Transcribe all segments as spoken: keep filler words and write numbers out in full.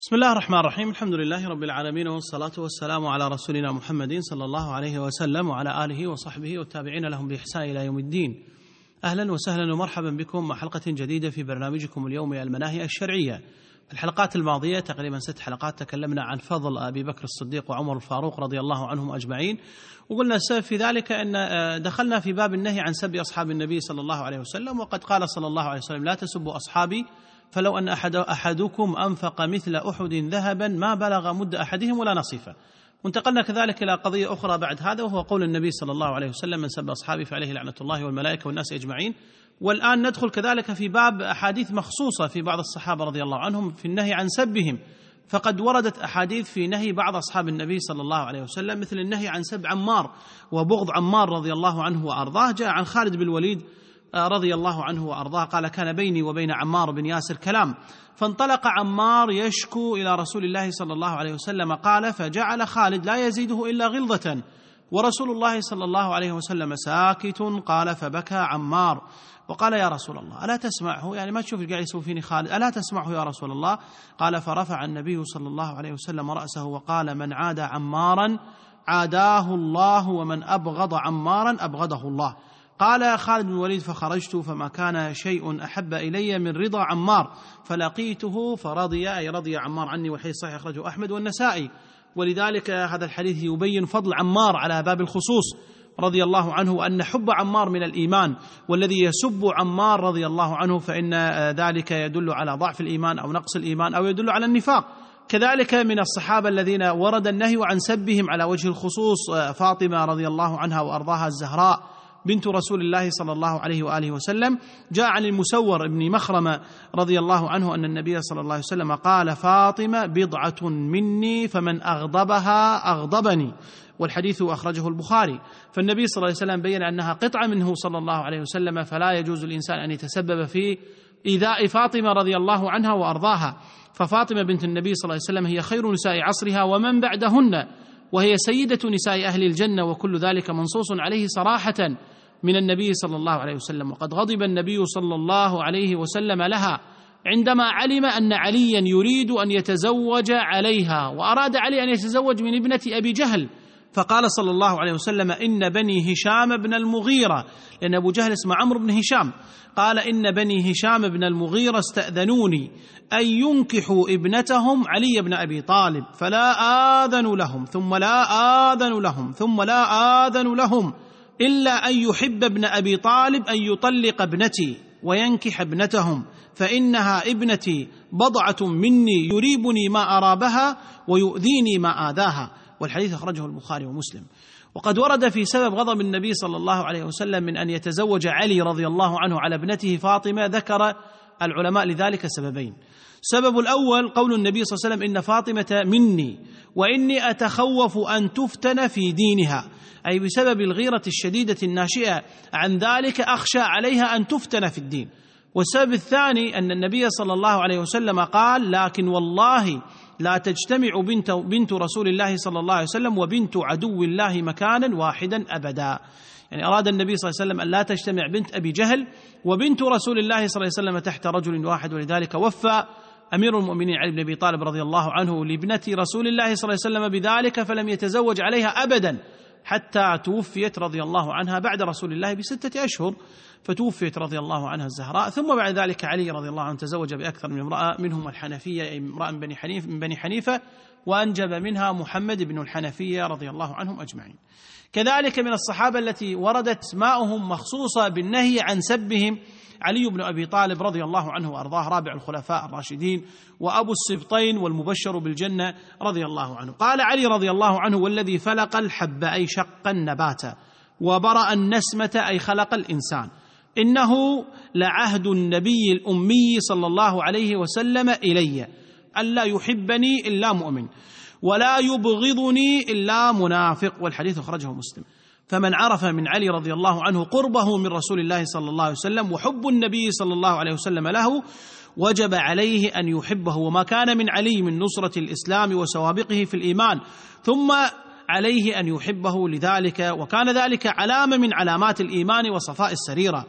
بسم الله الرحمن الرحيم. الحمد لله رب العالمين، والصلاة والسلام على رسولنا محمد صلى الله عليه وسلم وعلى آله وصحبه والتابعين لهم بإحسان إلى يوم الدين. أهلا وسهلا ومرحبا بكم مع حلقة جديدة في برنامجكم اليومي المناهي الشرعية. الحلقات الماضية تقريبا ست حلقات تكلمنا عن فضل أبي بكر الصديق وعمر الفاروق رضي الله عنهم أجمعين، وقلنا السبب في ذلك أن دخلنا في باب النهي عن سب أصحاب النبي صلى الله عليه وسلم، وقد قال صلى الله عليه وسلم: لا تسبوا أصحابي فلو أن أحد أحدكم أنفق مثل أحد ذهبا ما بلغ مد أحدهم ولا نصيفه. وانتقلنا كذلك إلى قضية أخرى بعد هذا، وهو قول النبي صلى الله عليه وسلم: من سب أصحابي فعليه لعنة الله والملائكة والناس أجمعين. والآن ندخل كذلك في باب أحاديث مخصوصة في بعض الصحابة رضي الله عنهم في النهي عن سبهم، فقد وردت أحاديث في نهي بعض أصحاب النبي صلى الله عليه وسلم، مثل النهي عن سب عمار وبغض عمار رضي الله عنه وأرضاه. جاء عن خالد بن الوليد رضي الله عنه وأرضاه قال: كان بيني وبين عمار بن ياسر كلام، فانطلق عمار يشكو إلى رسول الله صلى الله عليه وسلم، قال: فجعل خالد لا يزيده إلا غلظة ورسول الله صلى الله عليه وسلم ساكت. قال: فبكى عمار وقال: يا رسول الله ألا تسمعه؟ يعني ما تشوف قاعد يسوي فيني خالد، ألا تسمعه يا رسول الله؟ قال: فرفع النبي صلى الله عليه وسلم رأسه وقال: من عاد عمارا عاداه الله، ومن أبغض عمارا أبغضه الله. قال خالد بن الوليد: فخرجت فما كان شيء أحب إلي من رضا عمار، فلقيته فرضي، أي رضي عمار عني، والحديث صحيح أخرجه أحمد والنسائي. ولذلك هذا الحديث يبين فضل عمار على باب الخصوص رضي الله عنه، وأن حب عمار من الإيمان، والذي يسب عمار رضي الله عنه فإن ذلك يدل على ضعف الإيمان أو نقص الإيمان أو يدل على النفاق. كذلك من الصحابة الذين ورد النهي عن سبهم على وجه الخصوص فاطمة رضي الله عنها وأرضاها الزهراء بنت رسول الله صلى الله عليه وآله وسلم. جاء عن المسور بن مخرمة رضي الله عنه أن النبي صلى الله عليه وسلم قال: فاطمة بضعة مني فمن أغضبها أغضبني، والحديث أخرجه البخاري. فالنبي صلى الله عليه وسلم بين أنها قطعة منه صلى الله عليه وسلم، فلا يجوز الإنسان أن يتسبب في إيذاء فاطمة رضي الله عنها وأرضاها. ففاطمة بنت النبي صلى الله عليه وسلم هي خير نساء عصرها ومن بعدهن، وهي سيدة نساء أهل الجنة، وكل ذلك منصوص عليه صراحة من النبي صلى الله عليه وسلم. وقد غضب النبي صلى الله عليه وسلم لها عندما علم أن عليا يريد أن يتزوج عليها، وأراد علي أن يتزوج من ابنة أبي جهل، فقال صلى الله عليه وسلم: إن بني هشام بن المغيرة، لأن أبو جهل اسمه عمرو بن هشام، قال: إن بني هشام بن المغيرة استأذنوني أن ينكحوا ابنتهم علي بن أبي طالب، فلا آذن لهم ثم لا آذن لهم ثم لا آذن لهم إلا أن يحب ابن أبي طالب أن يطلق ابنتي وينكح ابنتهم، فإنها ابنتي بضعة مني يريبني ما أرابها ويؤذيني ما آذاها. والحديث أخرجه البخاري ومسلم. وقد ورد في سبب غضب النبي صلى الله عليه وسلم من أن يتزوج علي رضي الله عنه على ابنته فاطمة، ذكر العلماء لذلك سببين. السبب الأول قول النبي صلى الله عليه وسلم: إن فاطمة مني وإني أتخوف أن تفتن في دينها، أي بسبب الغيرة الشديدة الناشئة عن ذلك أخشى عليها أن تفتن في الدين. والسبب الثاني أن النبي صلى الله عليه وسلم قال: لكن والله لا تجتمع بنت, بنت رسول الله صلى الله عليه وسلم وبنت عدو الله مكانا واحدا أبدا. يعني أراد النبي صلى الله عليه وسلم أن لا تجتمع بنت أبي جهل وبنت رسول الله صلى الله عليه وسلم تحت رجل واحد. ولذلك وفى أمير المؤمنين علي بن أبي طالب رضي الله عنه لابنة رسول الله صلى الله عليه وسلم بذلك، فلم يتزوج عليها أبدا حتى توفيت رضي الله عنها بعد رسول الله بستة أشهر، فتوفيت رضي الله عنها الزهراء. ثم بعد ذلك علي رضي الله عنه تزوج بأكثر من امرأة، منهم الحنفية، أي امرأة من بني حنيف من بني حنيفة، وأنجب منها محمد بن الحنفية رضي الله عنهم أجمعين. كذلك من الصحابة التي وردت اسماؤهم مخصوصة بالنهي عن سبهم علي بن أبي طالب رضي الله عنه وأرضاه، رابع الخلفاء الراشدين وأبو السبطين والمبشر بالجنة رضي الله عنه. قال علي رضي الله عنه: والذي فلق الحب، أي شق النبات، وبرأ النسمة، أي خلق الإنسان، إنه لعهد النبي الأمي صلى الله عليه وسلم إلي ألا يحبني إلا مؤمن ولا يبغضني إلا منافق. والحديث أخرجه مسلم. فمن عرف من علي رضي الله عنه قربه من رسول الله صلى الله عليه وسلم وحب النبي صلى الله عليه وسلم له، وجب عليه أن يحبه، وما كان من علي من نصرة الإسلام وسوابقه في الإيمان، ثم عليه أن يحبه لذلك، وكان ذلك علامة من علامات الإيمان وصفاء السريرة.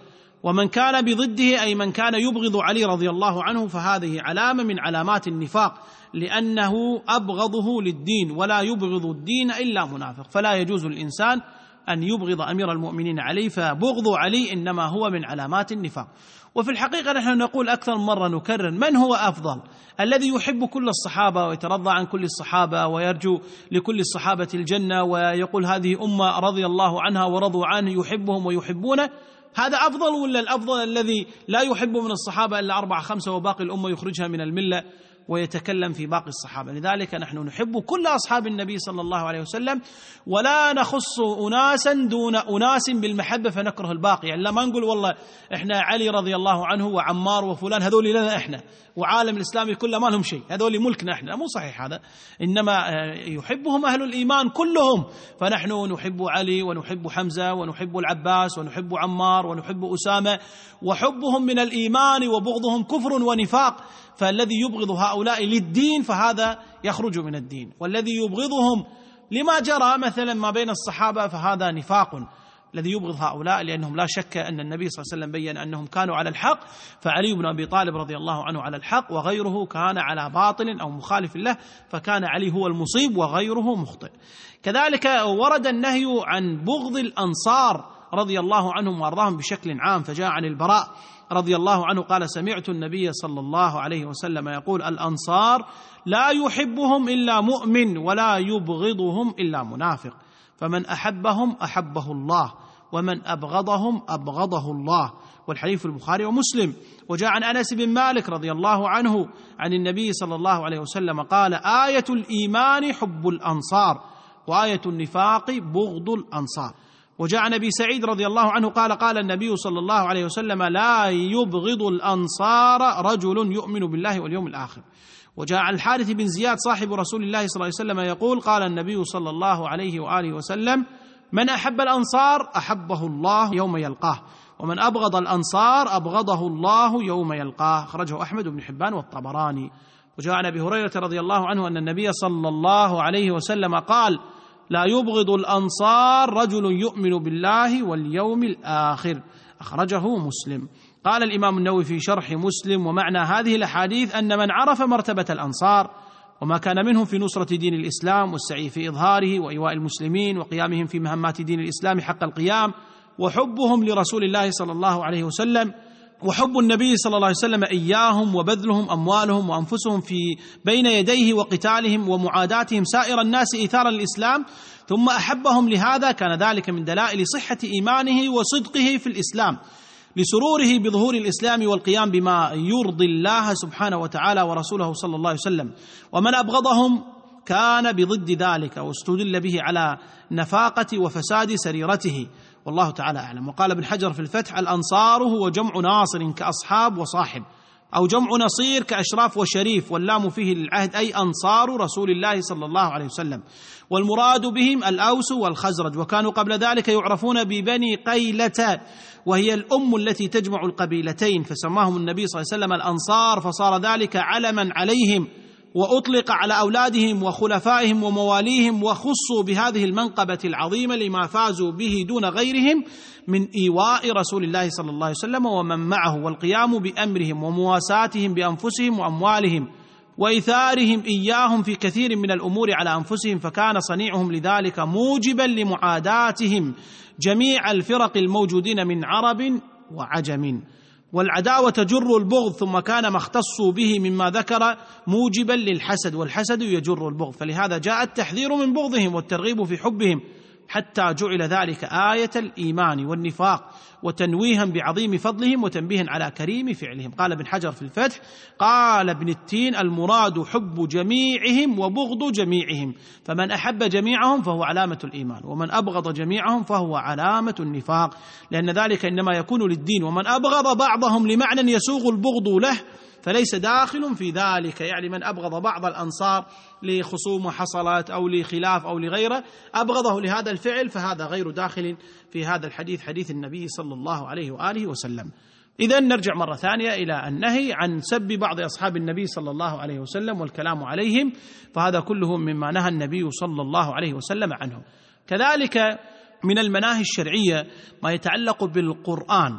ومن كان بضده أي من كان يبغض علي رضي الله عنه فهذه علامة من علامات النفاق، لأنه أبغضه للدين، ولا يبغض الدين إلا منافق، فلا يجوز للإنسان أن يبغض أمير المؤمنين علي، فبغض علي إنما هو من علامات النفاق. وفي الحقيقة نحن نقول أكثر من مرة نكرر: من هو أفضل؟ الذي يحب كل الصحابة ويترضى عن كل الصحابة ويرجو لكل الصحابة الجنة ويقول هذه أمة رضي الله عنها ورضوا عنه يحبهم ويحبونه، هذا أفضل؟ ولا الأفضل الذي لا يحب من الصحابة إلا أربعة خمسة وباقي الأمة يخرجها من الملة ويتكلم في باقي الصحابة؟ لذلك نحن نحب كل أصحاب النبي صلى الله عليه وسلم، ولا نخص أناسا دون أناس بالمحبة فنكره الباقي. يعني لما نقول والله إحنا علي رضي الله عنه وعمار وفلان هذول لنا إحنا، وعالم الإسلامي كله ما لهم شيء، هذول ملكنا إحنا، مو صحيح هذا. إنما يحبهم أهل الإيمان كلهم، فنحن نحب علي ونحب حمزة ونحب العباس ونحب عمار ونحب أسامة، وحبهم من الإيمان وبغضهم كفر ونفاق. فالذي يبغض هؤلاء للدين فهذا يخرج من الدين، والذي يبغضهم لما جرى مثلا ما بين الصحابة فهذا نفاق. الذي يبغض هؤلاء لأنهم لا شك أن النبي صلى الله عليه وسلم بيّن أنهم كانوا على الحق، فعلي بن أبي طالب رضي الله عنه على الحق وغيره كان على باطل أو مخالف له، فكان علي هو المصيب وغيره مخطئ. كذلك ورد النهي عن بغض الأنصار رضي الله عنهم وأرضاهم بشكل عام، فجاء عن البراء رضي الله عنه قال: سمعت النبي صلى الله عليه وسلم يقول: الأنصار لا يحبهم إلا مؤمن ولا يبغضهم إلا منافق، فمن أحبهم أحبه الله ومن أبغضهم أبغضه الله. والحديث في البخاري ومسلم. وجاء عن أنس بن مالك رضي الله عنه عن النبي صلى الله عليه وسلم قال: آية الإيمان حب الأنصار وآية النفاق بغض الأنصار. وجاء عن أبي سعيد رضي الله عنه قال: قال النبي صلى الله عليه وسلم: لا يبغض الأنصار رجل يؤمن بالله واليوم الآخر. وجاء عن الحارث بن زياد صاحب رسول الله صلى الله عليه وسلم يقول: قال النبي صلى الله عليه وآله وسلم: من أحب الأنصار أحبه الله يوم يلقاه، ومن أبغض الأنصار أبغضه الله يوم يلقاه. أخرجه أحمد بن حبان والطبراني. وجاء عن أبي هريرة رضي الله عنه أن النبي صلى الله عليه وسلم قال: لا يبغض الأنصار رجل يؤمن بالله واليوم الآخر. أخرجه مسلم. قال الإمام النووي في شرح مسلم: ومعنى هذه الأحاديث أن من عرف مرتبة الأنصار وما كان منهم في نصرة دين الإسلام والسعي في إظهاره وإيواء المسلمين وقيامهم في مهمات دين الإسلام حق القيام، وحبهم لرسول الله صلى الله عليه وسلم، وحب النبي صلى الله عليه وسلم إياهم، وبذلهم أموالهم وأنفسهم في بين يديه وقتالهم ومعاداتهم سائر الناس إيثارا للإسلام، ثم أحبهم لهذا، كان ذلك من دلائل صحة إيمانه وصدقه في الإسلام، لسروره بظهور الإسلام والقيام بما يرضي الله سبحانه وتعالى ورسوله صلى الله عليه وسلم. ومن أبغضهم كان بضد ذلك، واستدل به على نفاقة وفساد سريرته، والله تعالى أعلم. وقال ابن حجر في الفتح: الأنصار هو جمع ناصر كأصحاب وصاحب، أو جمع نصير كأشراف وشريف، واللام فيه للعهد أي أنصار رسول الله صلى الله عليه وسلم، والمراد بهم الأوس والخزرج، وكانوا قبل ذلك يعرفون ببني قيلة، وهي الأم التي تجمع القبيلتين، فسماهم النبي صلى الله عليه وسلم الأنصار، فصار ذلك علما عليهم، وأطلق على أولادهم وخلفائهم ومواليهم، وخصوا بهذه المنقبة العظيمة لما فازوا به دون غيرهم من إيواء رسول الله صلى الله عليه وسلم ومن معه، والقيام بأمرهم ومواساتهم بأنفسهم وأموالهم، وإيثارهم إياهم في كثير من الأمور على أنفسهم، فكان صنيعهم لذلك موجبا لمعاداتهم جميع الفرق الموجودين من عرب وعجم. والعداوة تجر البغض، ثم كان ما اختصوا به مما ذكر موجبا للحسد، والحسد يجر البغض، فلهذا جاء التحذير من بغضهم والترغيب في حبهم، حتى جعل ذلك آية الإيمان والنفاق، وتنويها بعظيم فضلهم وتنبيها على كريم فعلهم. قال ابن حجر في الفتح: قال ابن التين: المراد حب جميعهم وبغض جميعهم، فمن أحب جميعهم فهو علامة الإيمان، ومن أبغض جميعهم فهو علامة النفاق، لأن ذلك إنما يكون للدين، ومن أبغض بعضهم لمعنى يسوغ البغض له فليس داخل في ذلك. يعني من أبغض بعض الأنصار لخصومة حصلت أو لخلاف أو لغيره، أبغضه لهذا الفعل، فهذا غير داخل في هذا الحديث، حديث النبي صلى الله عليه وآله وسلم. إذن نرجع مرة ثانية إلى النهي عن سب بعض أصحاب النبي صلى الله عليه وسلم والكلام عليهم، فهذا كله مما نهى النبي صلى الله عليه وسلم عنه. كذلك من المناهي الشرعية ما يتعلق بالقرآن،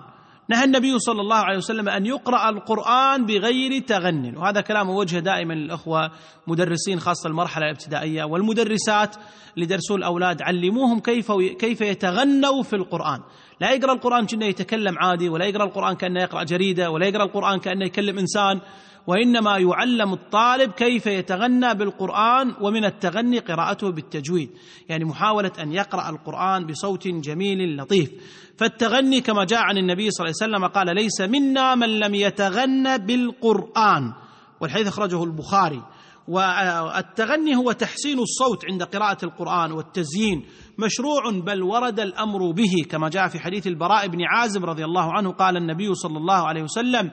نهى النبي صلى الله عليه وسلم أن يقرأ القرآن بغير تغن، وهذا كلام وجه دائما للأخوة مدرسين خاصة المرحلة الابتدائية والمدرسات اللي درسوا الأولاد، علموهم كيف كيف يتغنوا في القرآن. لا يقرأ القرآن كأنه يتكلم عادي، ولا يقرأ القرآن كأنه يقرأ جريدة، ولا يقرأ القرآن كأنه يكلم إنسان، وإنما يعلم الطالب كيف يتغنى بالقرآن، ومن التغني قراءته بالتجويد، يعني محاولة أن يقرأ القرآن بصوت جميل لطيف. فالتغني كما جاء عن النبي صلى الله عليه وسلم قال: ليس منا من لم يتغنى بالقرآن، والحديث أخرجه البخاري. والتغني هو تحسين الصوت عند قراءة القرآن والتزيين، مشروع بل ورد الأمر به، كما جاء في حديث البراء بن عازب رضي الله عنه قال النبي صلى الله عليه وسلم: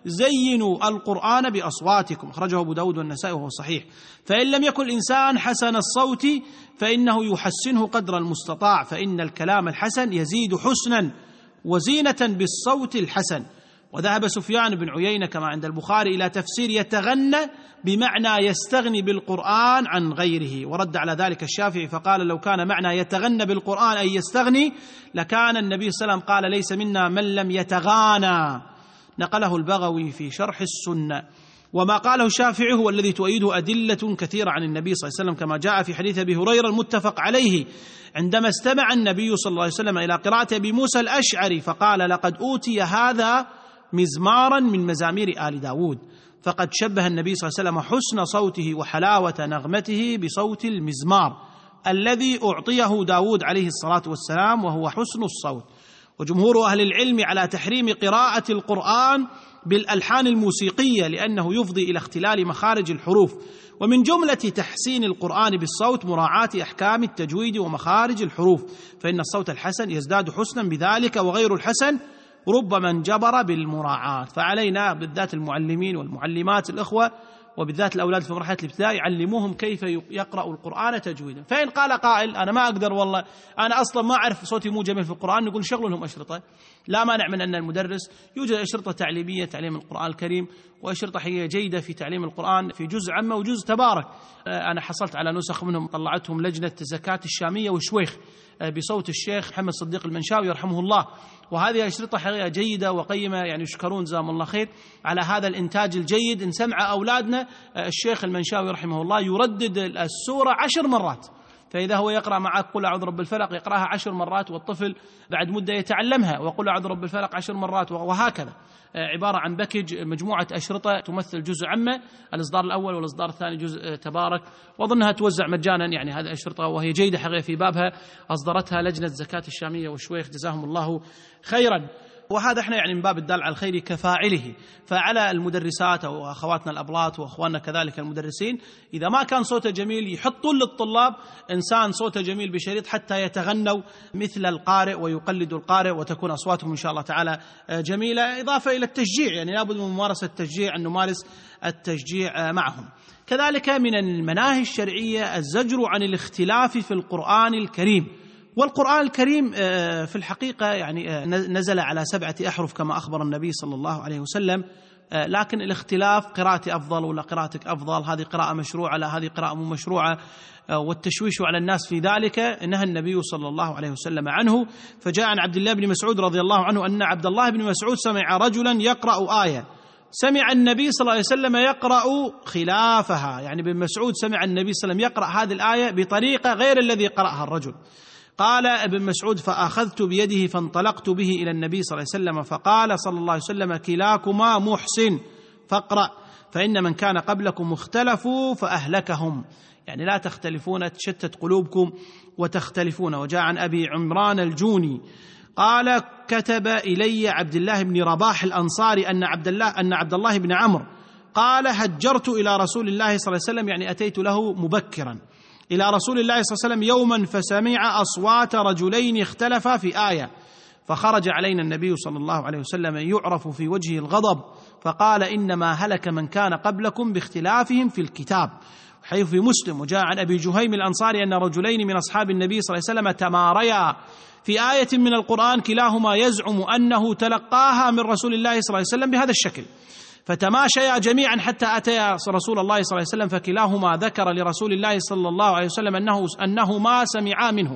زينوا القرآن بأصواتكم، أخرجه أبو داود والنسائي وهو صحيح. فإن لم يكن الإنسان حسن الصوت فإنه يحسنه قدر المستطاع، فإن الكلام الحسن يزيد حسنا وزينة بالصوت الحسن. وذهب سفيان بن عيينة كما عند البخاري إلى تفسير يتغنى بمعنى يستغني بالقرآن عن غيره، ورد على ذلك الشافعي فقال: لو كان معنى يتغنى بالقرآن أي يستغني لكان النبي صلى الله عليه وسلم قال: ليس منا من لم يتغانى. نقله البغوي في شرح السنة. وما قاله الشافعي هو الذي تؤيده أدلة كثيرة عن النبي صلى الله عليه وسلم، كما جاء في حديث أبي هريرة المتفق عليه عندما استمع النبي صلى الله عليه وسلم إلى قراءة أبي موسى الأشعري فقال: لقد أوتي هذا مزمارا من مزامير آل داود. فقد شبه النبي صلى الله عليه وسلم حسن صوته وحلاوة نغمته بصوت المزمار الذي أعطيه داود عليه الصلاة والسلام، وهو حسن الصوت. وجمهور أهل العلم على تحريم قراءة القرآن بالألحان الموسيقية لأنه يفضي إلى اختلال مخارج الحروف. ومن جملة تحسين القرآن بالصوت مراعاة أحكام التجويد ومخارج الحروف، فإن الصوت الحسن يزداد حسنا بذلك، وغير الحسن ربما انجبر بالمراعاة. فعلينا بالذات المعلمين والمعلمات الإخوة، وبالذات الأولاد في مرحلة الابتدائي، يعلموهم كيف يقرأوا القرآن تجويدا. فإن قال قائل: أنا ما أقدر والله، أنا أصلا ما أعرف صوتي مو جميل في القرآن، نقول شغلوا لهم أشرطة. لا مانع من أن المدرس يوجد أشرطة تعليمية تعليم القرآن الكريم، وأشرطة حقيقية جيدة في تعليم القرآن في جزء عامة وجزء تبارك. أنا حصلت على نسخ منهم طلعتهم لجنة زكاة الشامية والشويخ بصوت الشيخ محمد صديق المنشاوي رحمه الله، وهذه أشرطة حقيقة جيدة وقيمة، يعني يشكرون جزاهم الله خير على هذا الإنتاج الجيد. إن سمع أولادنا الشيخ المنشاوي رحمه الله يردد السورة عشر مرات، فإذا هو يقرأ معك قل أعوذ برب الفلق يقرأها عشر مرات، والطفل بعد مدة يتعلمها، وقل أعوذ برب الفلق عشر مرات، وهكذا. عبارة عن باكج، مجموعة أشرطة تمثل جزء عامة، الإصدار الأول والإصدار الثاني جزء تبارك، وأظنها توزع مجانا، يعني هذه أشرطة وهي جيدة حقيقة في بابها، أصدرتها لجنة زكاة الشامية والشويخ جزاهم الله خيرا. وهذا احنا يعني من باب الدال على الخير كفاعله. فعلى المدرسات او اخواتنا الابلات واخواننا كذلك المدرسين، اذا ما كان صوته جميل يحطون للطلاب انسان صوته جميل بشريط حتى يتغنوا مثل القارئ ويقلدوا القارئ، وتكون اصواتهم ان شاء الله تعالى جميله، اضافه الى التشجيع، يعني لابد من ممارسه التشجيع، ان نمارس التشجيع معهم. كذلك من المناهج الشرعيه الزجر عن الاختلاف في القرآن الكريم. والقرآن الكريم في الحقيقة يعني نزل على سبعة أحرف كما أخبر النبي صلى الله عليه وسلم، لكن الاختلاف قراءتي أفضل ولا قراءتك أفضل، هذه قراءة مشروعة لا هذه قراءة مو مشروعة، والتشويش على الناس في ذلك نهى النبي صلى الله عليه وسلم عنه. فجاء عن عبد الله بن مسعود رضي الله عنه أن عبد الله بن مسعود سمع رجلا يقرأ آية، سمع النبي صلى الله عليه وسلم يقرأ خلافها، يعني ابن مسعود سمع النبي صلى الله عليه وسلم يقرأ هذه الآية بطريقة غير الذي قرأها الرجل. قال ابن مسعود: فأخذت بيده فانطلقت به إلى النبي صلى الله عليه وسلم فقال صلى الله عليه وسلم: كلاكما محسن فاقرأ، فإن من كان قبلكم اختلفوا فأهلكهم، يعني لا تختلفون تشتت قلوبكم وتختلفون. وجاء عن أبي عمران الجوني قال: كتب إلي عبد الله بن رباح الأنصاري أن عبد الله أن عبد الله بن عمرو قال: هجرت إلى رسول الله صلى الله عليه وسلم، يعني أتيت له مبكرا إلى رسول الله صلى الله عليه وسلم يوما، فسمع أصوات رجلين اختلفا في آية، فخرج علينا النبي صلى الله عليه وسلم يعرف في وجهه الغضب، فقال: إنما هلك من كان قبلكم باختلافهم في الكتاب، حيث في مسلم. وجاء عن أبي جهيم الأنصاري أن رجلين من أصحاب النبي صلى الله عليه وسلم تماريا في آية من القرآن، كلاهما يزعم أنه تلقاها من رسول الله صلى الله عليه وسلم بهذا الشكل، فتماشيا جميعا حتى أتيا رسول الله صلى الله عليه وسلم، فكلاهما ذكر لرسول الله صلى الله عليه وسلم أنه, أنه ما سمعا منه،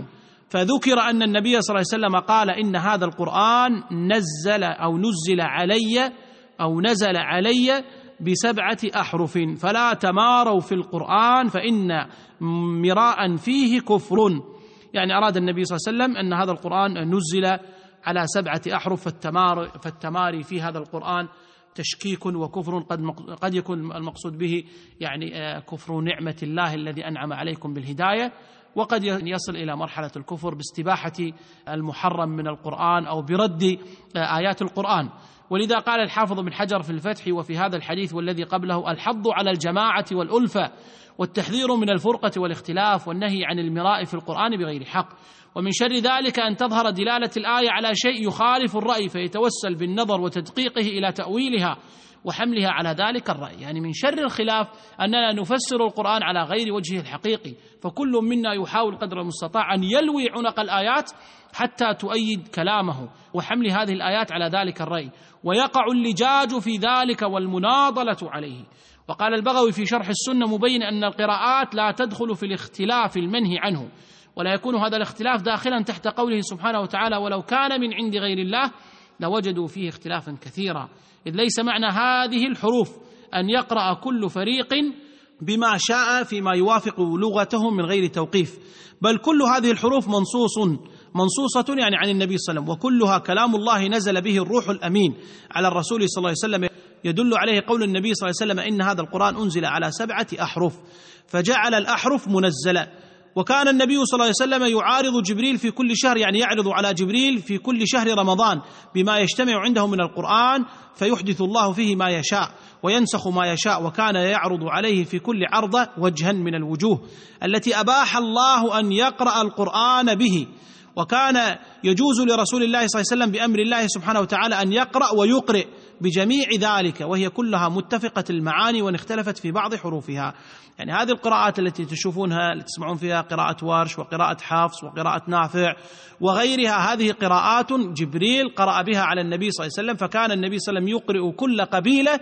فذكر أن النبي صلى الله عليه وسلم قال إن هذا القرآن نزل أو نزل علي أو نزل علي بسبعة أحرف فلا تماروا في القرآن فإن مراء فيه كفر. يعني أراد النبي صلى الله عليه وسلم أن هذا القرآن نزل على سبعة أحرف، فالتمار فالتماري في هذا القرآن تشكيك وكفر، قد قد يكون المقصود به يعني كفر نعمة الله الذي أنعم عليكم بالهداية، وقد يصل إلى مرحلة الكفر باستباحة المحرم من القرآن أو برد آيات القرآن. ولذا قال الحافظ بن حجر في الفتح وفي هذا الحديث والذي قبله: الحض على الجماعة والألفة والتحذير من الفرقة والاختلاف والنهي عن المراء في القرآن بغير حق. ومن شر ذلك أن تظهر دلالة الآية على شيء يخالف الرأي فيتوسل بالنظر وتدقيقه إلى تأويلها وحملها على ذلك الرأي. يعني من شر الخلاف أننا نفسر القرآن على غير وجهه الحقيقي، فكل منا يحاول قدر المستطاع أن يلوي عنق الآيات حتى تؤيد كلامه وحمل هذه الآيات على ذلك الرأي، ويقع اللجاج في ذلك والمناضلة عليه. وقال البغوي في شرح السنة مبين أن القراءات لا تدخل في الاختلاف المنهي عنه، ولا يكون هذا الاختلاف داخلا تحت قوله سبحانه وتعالى: ولو كان من عند غير الله لوجدوا فيه اختلافا كثيرا. إذ ليس معنى هذه الحروف أن يقرأ كل فريق بما شاء فيما يوافق لغتهم من غير توقيف، بل كل هذه الحروف منصوص منصوصة يعني عن النبي صلى الله عليه وسلم، وكلها كلام الله نزل به الروح الأمين على الرسول صلى الله عليه وسلم، يدل عليه قول النبي صلى الله عليه وسلم: إن هذا القرآن أنزل على سبعة أحرف، فجعل الأحرف منزلة. وكان النبي صلى الله عليه وسلم يعارض جبريل في كل شهر، يعني يعرض على جبريل في كل شهر رمضان بما يجتمع عنده من القرآن، فيحدث الله فيه ما يشاء وينسخ ما يشاء، وكان يعرض عليه في كل عرضة وجها من الوجوه التي أباح الله أن يقرأ القرآن به. وكان يجوز لرسول الله صلى الله عليه وسلم بأمر الله سبحانه وتعالى أن يقرأ ويقرئ بجميع ذلك، وهي كلها متفقة المعاني وان اختلفت في بعض حروفها. يعني هذه القراءات التي تشوفونها اللي تسمعون فيها قراءة ورش وقراءة حفص وقراءة نافع وغيرها، هذه قراءات جبريل قرأ بها على النبي صلى الله عليه وسلم، فكان النبي صلى الله عليه وسلم يقرئ كل قبيلة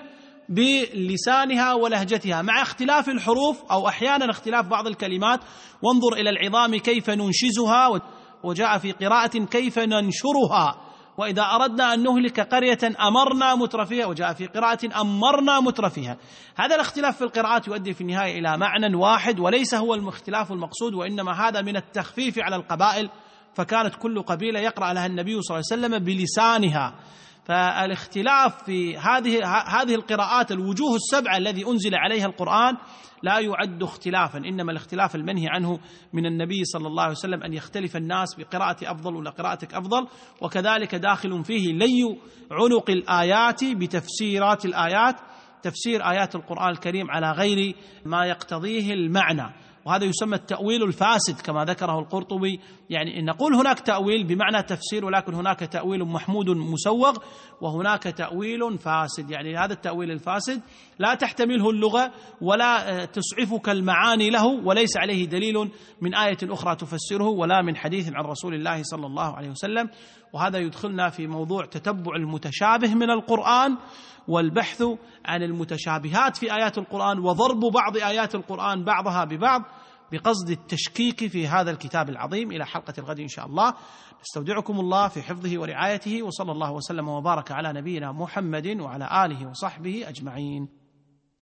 بلسانها ولهجتها مع اختلاف الحروف أو أحيانا اختلاف بعض الكلمات. وانظر إلى العظام كيف ننشزها، وجاء في قراءة كيف ننشرها. وإذا أردنا أن نهلك قرية أمرنا مترفيها، وجاء في قراءة أمرنا مترفيها. هذا الاختلاف في القراءات يؤدي في النهاية إلى معنى واحد، وليس هو الاختلاف المقصود، وإنما هذا من التخفيف على القبائل، فكانت كل قبيلة يقرأ لها النبي صلى الله عليه وسلم بلسانها. فالاختلاف في هذه هذه القراءات الوجوه السبعة الذي أنزل عليها القرآن لا يعد اختلافا، إنما الاختلاف المنهي عنه من النبي صلى الله عليه وسلم أن يختلف الناس بقراءة أفضل ولا قراءتك أفضل. وكذلك داخل فيه لي عنق الآيات بتفسيرات الآيات، تفسير آيات القرآن الكريم على غير ما يقتضيه المعنى، وهذا يسمى التأويل الفاسد كما ذكره القرطبي. يعني نقول هناك تأويل بمعنى تفسير، ولكن هناك تأويل محمود مسوغ وهناك تأويل فاسد. يعني هذا التأويل الفاسد لا تحتمله اللغة ولا تسعفك المعاني له، وليس عليه دليل من آية أخرى تفسره ولا من حديث عن رسول الله صلى الله عليه وسلم. وهذا يدخلنا في موضوع تتبع المتشابه من القرآن والبحث عن المتشابهات في آيات القرآن وضرب بعض آيات القرآن بعضها ببعض بقصد التشكيك في هذا الكتاب العظيم. إلى حلقة الغد إن شاء الله، نستودعكم الله في حفظه ورعايته، وصلى الله وسلم وبارك على نبينا محمد وعلى آله وصحبه أجمعين.